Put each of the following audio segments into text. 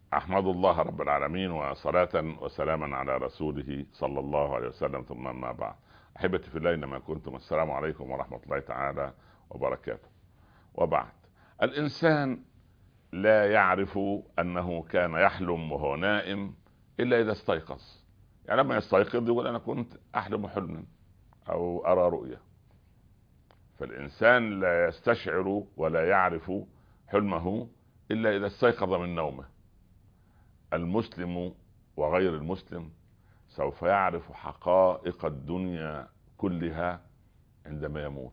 أحمد الله رب العالمين، وصلاة وسلاما على رسوله صلى الله عليه وسلم، ثم ما بعد. أحبتي في الله، إنما كنتم، السلام عليكم ورحمة الله تعالى وبركاته. وبعد، الإنسان لا يعرف أنه كان يحلم وهو نائم إلا إذا استيقظ. يعني لما يستيقظ يقول أنا كنت أحلم حلما أو أرى رؤيا. فالإنسان لا يستشعر ولا يعرف حلمه إلا إذا استيقظ من نومه. المسلم وغير المسلم سوف يعرف حقائق الدنيا كلها عندما يموت،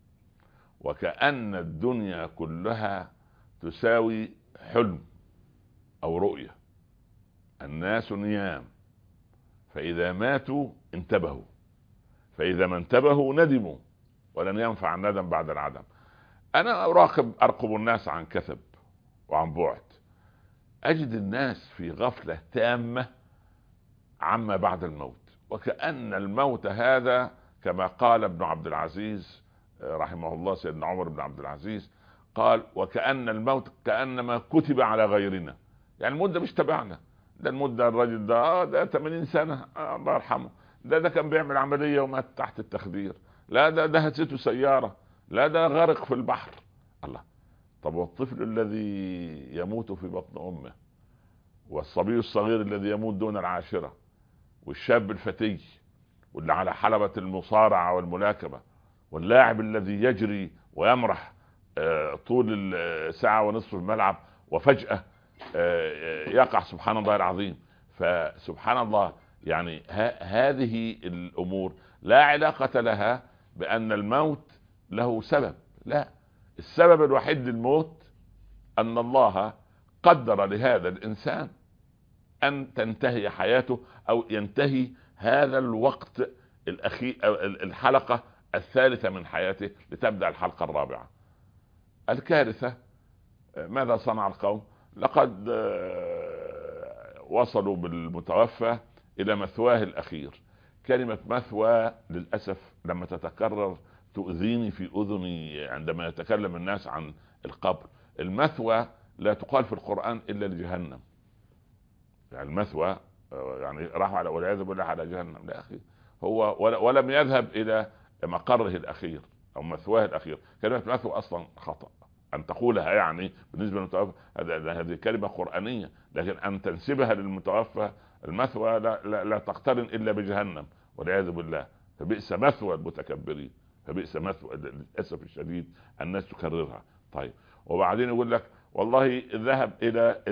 وكأن الدنيا كلها تساوي حلم أو رؤية. الناس نيام، فإذا ماتوا انتبهوا، فإذا ما انتبهوا ندموا، ولن ينفع الندم بعد العدم. أنا أرقب الناس عن كثب وعن بعد، أجد الناس في غفلة تامة عما بعد الموت، وكأن الموت هذا كما قال ابن عبد العزيز رحمه الله، سيدنا عمر بن عبد العزيز قال: وكأن الموت كأنما كتب على غيرنا. يعني المدة مش تبعنا، ده المدة الرجل ده 80 سنة، الله يرحمه، ده كان بيعمل عملية ومات تحت التخدير، لا ده هزته سيارة، لا ده غرق في البحر. الله. طب والطفل الذي يموت في بطن أمه، والصبي الصغير الذي يموت دون العاشرة، والشاب الفتي، واللي على حلبة المصارعة والملاكمة، واللاعب الذي يجري ويمرح طول الساعة ونصف في الملعب، وفجأة يقع، سبحان الله العظيم. فسبحان الله، يعني هذه الأمور لا علاقة لها بأن الموت له سبب. لا، السبب الوحيد للموت أن الله قدر لهذا الإنسان أن تنتهي حياته، أو ينتهي هذا الوقت الأخير، الحلقة الثالثة من حياته، لتبدأ الحلقة الرابعة. الكارثة ماذا صنع القوم؟ لقد وصلوا بالمتوفى إلى مثواه الأخير. كلمة مثوى للأسف لما تتكرر تؤذيني في أذني عندما يتكلم الناس عن القبر. المثوى لا تقال في القرآن إلا لجهنم. يعني المثوى يعني راح على، والعياذ بالله، على جهنم. لا أخي، هو ولم يذهب إلى مقره الأخير أو مثواه الأخير. كلمة مثوى أصلا خطأ أن تقولها، يعني بالنسبة للمتوفى هذه كلمة قرآنية، لكن أن تنسبها للمتوفى المثوى لا تقترن إلا بجهنم، والعياذ بالله. فبئس مثوى المتكبرين، فبئس مثوى، للأسف الشديد الناس تكررها. طيب، وبعدين يقول لك والله ذهب الى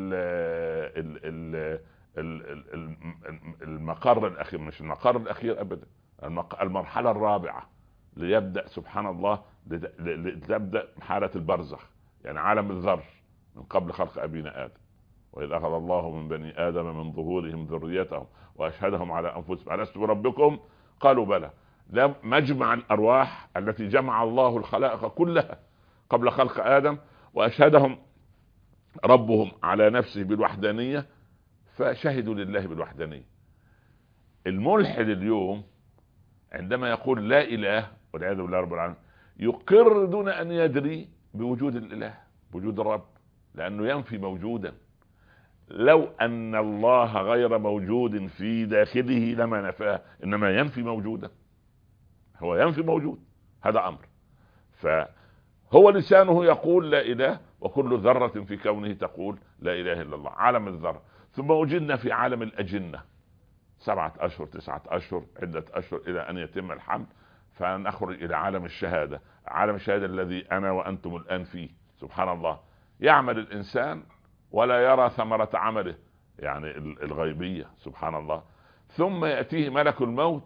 المقر الاخير، مش المقر الاخير ابدا، المرحله الرابعه، ليبدا سبحان الله، لتبدا حاله البرزخ، يعني عالم الذر من قبل خلق ابينا ادم. واذ اخذ الله من بني ادم من ظهورهم ذريتهم واشهدهم على انفسهم الست بربكم قالوا بلى. ده مجمع الارواح التي جمع الله الخلائق كلها قبل خلق ادم، واشهدهم ربهم على نفسه بالوحدانية، فشهدوا لله بالوحدانية. الملحد اليوم عندما يقول لا إله والعياذ بالله رب العالمين، يقر دون أن يدري بوجود الإله، بوجود الرب، لأنه ينفي موجودا. لو أن الله غير موجود في داخله لما نفاه، إنما ينفي موجودا، هو ينفي موجود، هذا أمر. فهو لسانه يقول لا إله، وكل ذرة في كونه تقول لا إله إلا الله. عالم الذرة. ثم وجدنا في عالم الأجنة 7 أشهر 9 أشهر عدة أشهر إلى أن يتم الحمل، فنخرج إلى عالم الشهادة. عالم الشهادة الذي أنا وأنتم الآن فيه. سبحان الله، يعمل الإنسان ولا يرى ثمرة عمله، يعني الغيبية. سبحان الله. ثم يأتيه ملك الموت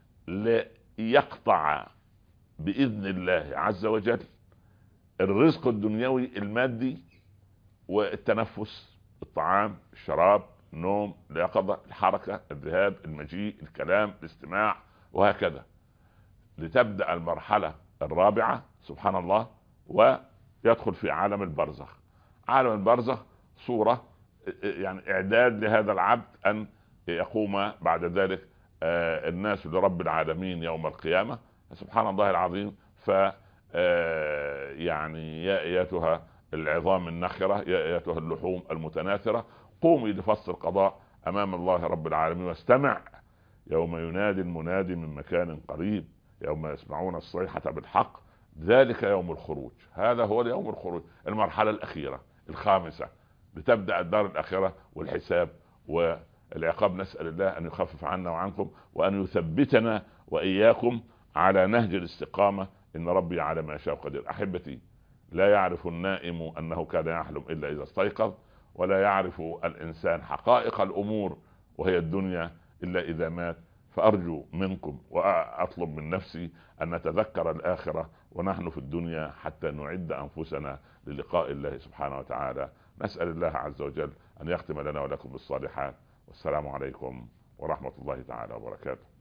ليقطع بإذن الله عز وجل الرزق الدنيوي المادي، والتنفس، الطعام، الشراب، النوم، اليقظة، الحركة، الذهاب، المجيء، الكلام، الاستماع، وهكذا، لتبدأ المرحلة الرابعة. سبحان الله. ويدخل في عالم البرزخ. عالم البرزخ صورة، يعني إعداد لهذا العبد أن يقوم بعد ذلك الناس لرب العالمين يوم القيامة. سبحان الله العظيم. ف يعني يا ايتها العظام النخرة، يا ايتها اللحوم المتناثرة، قومي لفصل القضاء امام الله رب العالمين، واستمع يوم ينادي المنادي من مكان قريب، يوم يسمعون الصيحة بالحق، ذلك يوم الخروج. هذا هو يوم الخروج، المرحلة الأخيرة الخامسة، لتبدأ الدار الآخرة والحساب والعقاب. نسأل الله أن يخفف عنا وعنكم، وأن يثبتنا وإياكم على نهج الاستقامة. إن ربي على ما يشاء قدير. أحبتي، لا يعرف النائم أنه كان يحلم إلا إذا استيقظ، ولا يعرف الإنسان حقائق الأمور وهي الدنيا إلا إذا مات. فأرجو منكم وأطلب من نفسي أن نتذكر الآخرة ونحن في الدنيا، حتى نعد أنفسنا للقاء الله سبحانه وتعالى. نسأل الله عز وجل أن يختم لنا ولكم بالصالحات. والسلام عليكم ورحمة الله تعالى وبركاته.